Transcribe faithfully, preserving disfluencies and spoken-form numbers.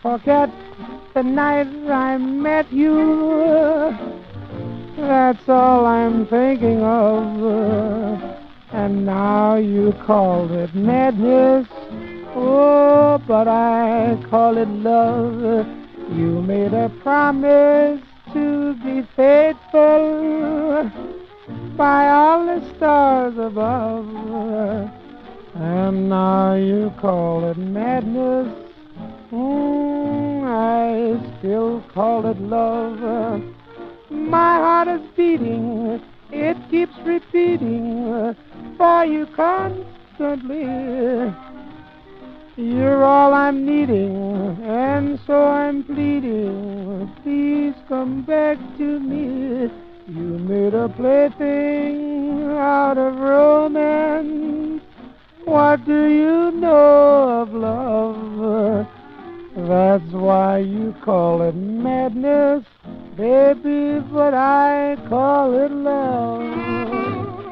forget the night I met you. That's all I'm thinking of. And now you call it madness. Oh, but I call it love. You made a promise to be faithful by all the stars above. And now you call it madness. Mm, I still call it love. My heart is beating, it keeps repeating for you constantly. You're all I'm needing, and so I'm pleading. Please come back to me. You made a plaything out of romance. What do you know of love? That's why you call it madness, baby, but I call it love.